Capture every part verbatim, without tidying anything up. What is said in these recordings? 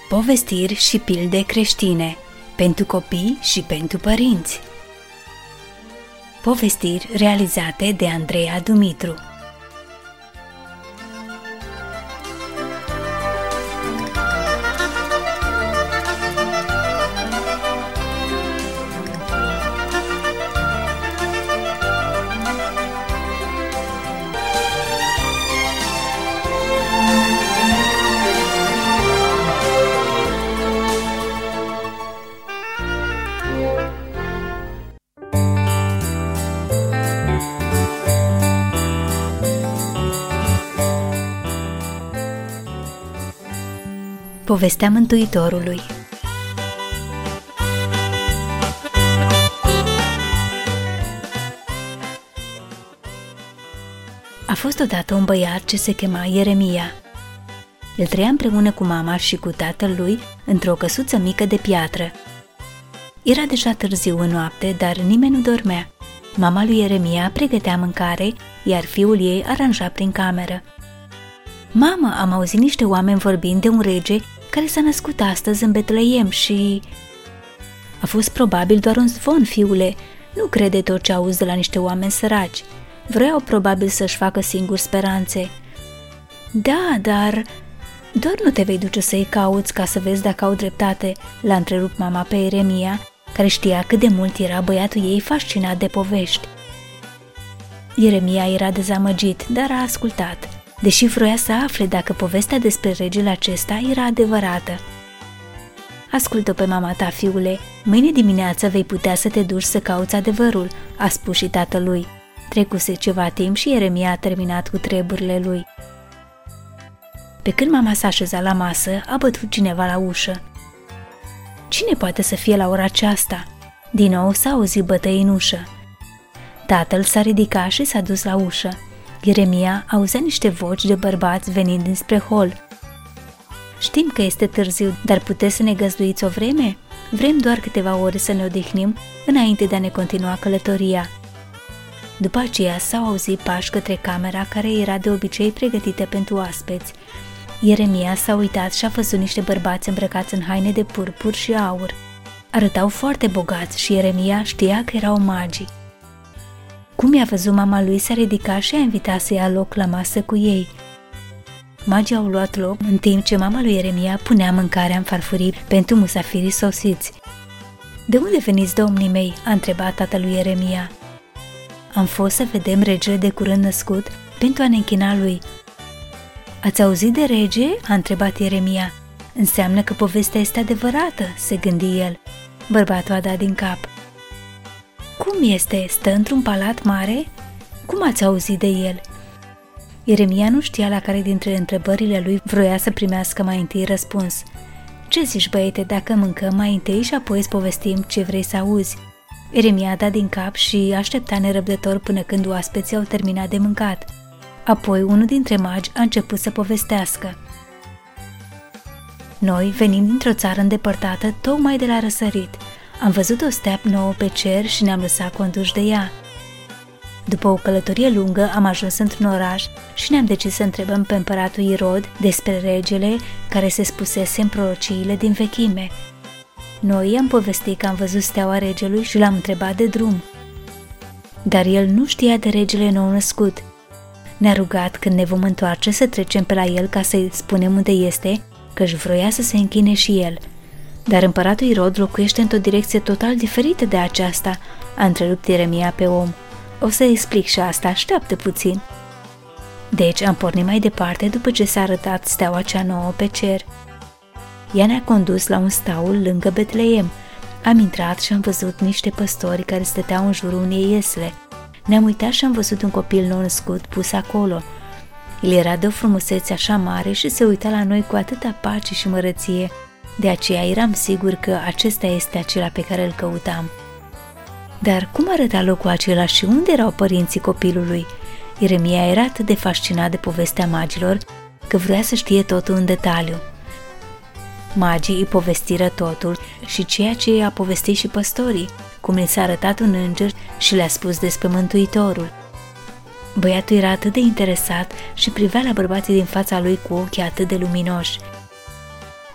Povestiri și pilde creștine, pentru copii și pentru părinți. Povestiri realizate de Andreea Dumitru. Povestea Mântuitorului. A fost odată un băiat ce se chema Ieremia. El trăia împreună cu mama și cu tatăl lui într-o căsuță mică de piatră. Era deja târziu în noapte, dar nimeni nu dormea. Mama lui Ieremia pregătea mâncare, iar fiul ei aranja prin cameră. Mamă, am auzit niște oameni vorbind de un rege care s-a născut astăzi în Betleem și... A fost probabil doar un zvon, fiule, nu crede tot ce auzi de la niște oameni săraci. Vreau probabil să-și facă singuri speranțe. Da, dar... Doar nu te vei duce să-i cauți ca să vezi dacă au dreptate, l-a întrerupt mama pe Ieremia, care știa cât de mult era băiatul ei fascinat de povești. Ieremia era dezamăgit, dar a ascultat, deși vroia să afle dacă povestea despre regele acesta era adevărată. Ascultă pe mama ta, fiule, mâine dimineață vei putea să te duci să cauți adevărul, a spus și tatălui. Trecuse ceva timp și Ieremia a terminat cu treburile lui. Pe când mama s-a așezat la masă, a bătut cineva la ușă. Cine poate să fie la ora aceasta? Din nou s-a auzit bătăi în ușă. Tatăl s-a ridicat și s-a dus la ușă. Ieremia auzea niște voci de bărbați venind dinspre hol. Știm că este târziu, dar puteți să ne găzduiți o vreme? Vrem doar câteva ore să ne odihnim înainte de a ne continua călătoria. După aceea s-au auzit pași către camera care era de obicei pregătită pentru oaspeți. Ieremia s-a uitat și a văzut niște bărbați îmbrăcați în haine de purpur și aur. Arătau foarte bogați și Ieremia știa că erau magii. Cum i-a văzut mama lui, s-a ridicat și a invitat să ia loc la masă cu ei. Magii au luat loc în timp ce mama lui Ieremia punea mâncarea în farfurii pentru musafirii sosiți. De unde veniți, domnii mei?" a întrebat tatălui Ieremia. Am fost să vedem regele de curând născut pentru a ne închina lui." Ați auzit de rege?" a întrebat Ieremia. Înseamnă că povestea este adevărată," se gândi el. Bărbatul a dat din cap. Cum este? Stă într-un palat mare? Cum ați auzit de el?" Ieremia nu știa la care dintre întrebările lui vroia să primească mai întâi răspuns. Ce zici, băiete, dacă mâncăm mai întâi și apoi îți povestim ce vrei să auzi?" Ieremia a dat din cap și aștepta nerăbdător până când oaspeții au terminat de mâncat. Apoi unul dintre magi a început să povestească. Noi venim dintr-o țară îndepărtată tocmai de la răsărit. Am văzut o stea nouă pe cer și ne-am lăsat conduși de ea. După o călătorie lungă am ajuns într-un oraș și ne-am decis să întrebăm pe împăratul Irod despre regele care se spusese în prorociile din vechime. Noi i-am povestit că am văzut steaua regelui și l-am întrebat de drum. Dar el nu știa de regele nou născut. Ne-a rugat când ne vom întoarce să trecem pe la el ca să-i spunem unde este, că-și vroia să se închine și el. Dar împăratul Irod locuiește într-o direcție total diferită de aceasta, a întrerupt Ieremia pe om. O să explic și asta, așteaptă puțin. Deci am pornit mai departe după ce s-a arătat steaua cea nouă pe cer. Ea ne-a condus la un staul lângă Betleem. Am intrat și am văzut niște păstori care stăteau în jurul unei iesle. Ne-am uitat și am văzut un copil nou născut pus acolo. El era de o frumusețe așa mare și se uita la noi cu atâta pace și mărăție. De aceea eram sigur că acesta este acela pe care îl căutam. Dar cum arăta locul acela și unde erau părinții copilului? Ieremia era atât de fascinat de povestea magilor că vrea să știe totul în detaliu. Magii îi povestiră totul și ceea ce i-a povestit și păstorii, cum li s-a arătat un înger și le-a spus despre Mântuitorul. Băiatul era atât de interesat și privea la bărbații din fața lui cu ochii atât de luminoși.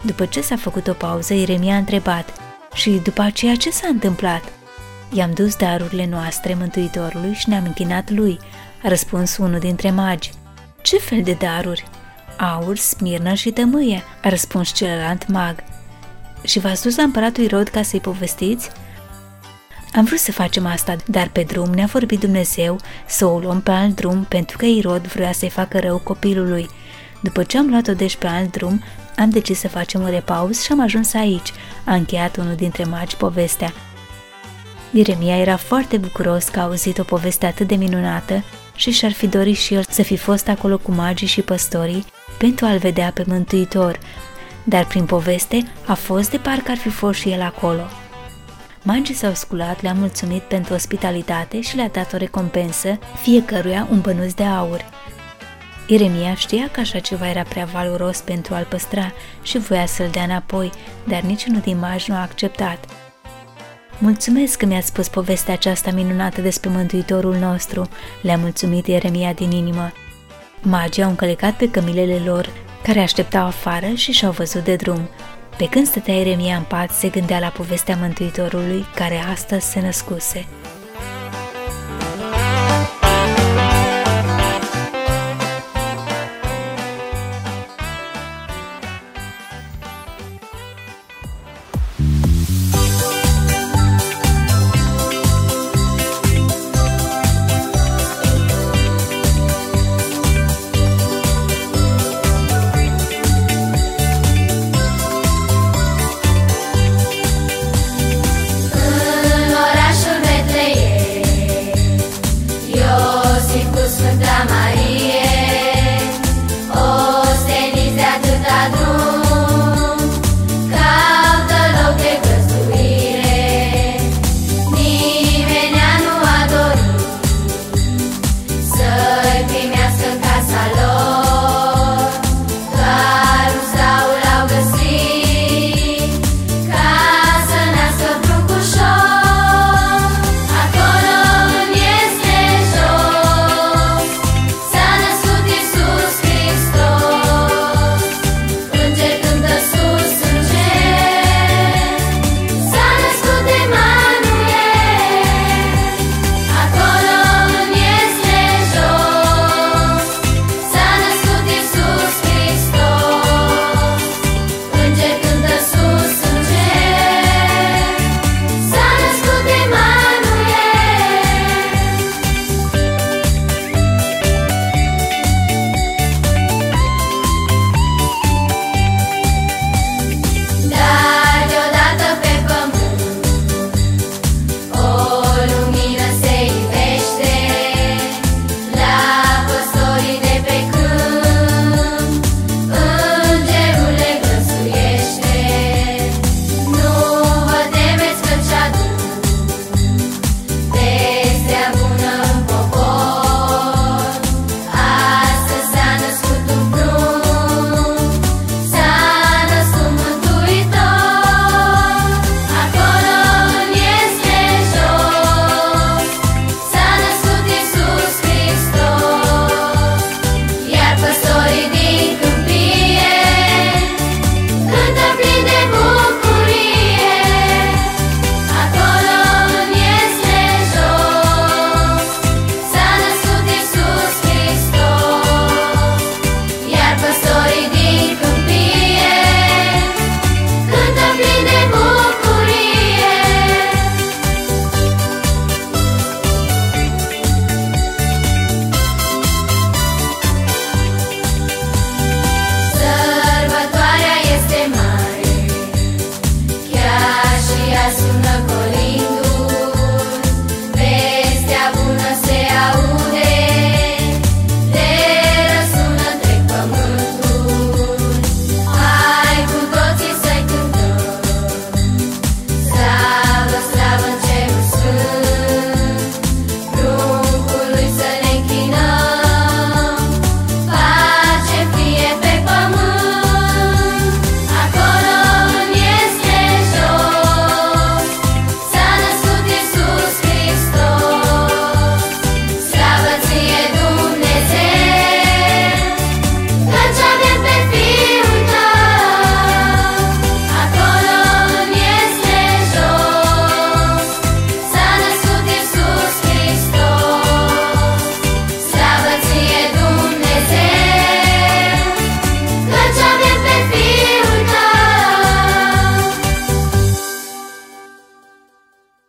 După ce s-a făcut o pauză, Ieremia a întrebat: și după aceea ce s-a întâmplat? I-am dus darurile noastre Mântuitorului și ne-am închinat lui, a răspuns unul dintre magi. Ce fel de daruri? Aur, smirnă și tămâie, a răspuns celălalt mag. Și v-ați dus la împăratul Irod ca să-i povestiți? Am vrut să facem asta, dar pe drum ne-a vorbit Dumnezeu să o luăm pe alt drum, pentru că Irod vrea să-i facă rău copilului. După ce am luat-o deci pe alt drum, am decis să facem un repaus și am ajuns aici, a încheiat unul dintre magi povestea. Ieremia era foarte bucuros că a auzit o poveste atât de minunată și și-ar fi dorit și el să fi fost acolo cu magii și păstorii pentru a-l vedea pe Mântuitor, dar prin poveste a fost de parcă ar fi fost și el acolo. Magii s-au sculat, le-a mulțumit pentru ospitalitate și le-a dat o recompensă, fiecăruia un bănuț de aur. Ieremia știa că așa ceva era prea valoros pentru a-l păstra și voia să-l dea înapoi, dar niciunul din magi nu a acceptat. Mulțumesc că mi-ați spus povestea aceasta minunată despre Mântuitorul nostru, le-a mulțumit Ieremia din inimă. Magii au încălecat pe cămilele lor, care așteptau afară și și-au văzut de drum. Pe când stătea Ieremia în pat, se gândea la povestea Mântuitorului care astăzi se născuse.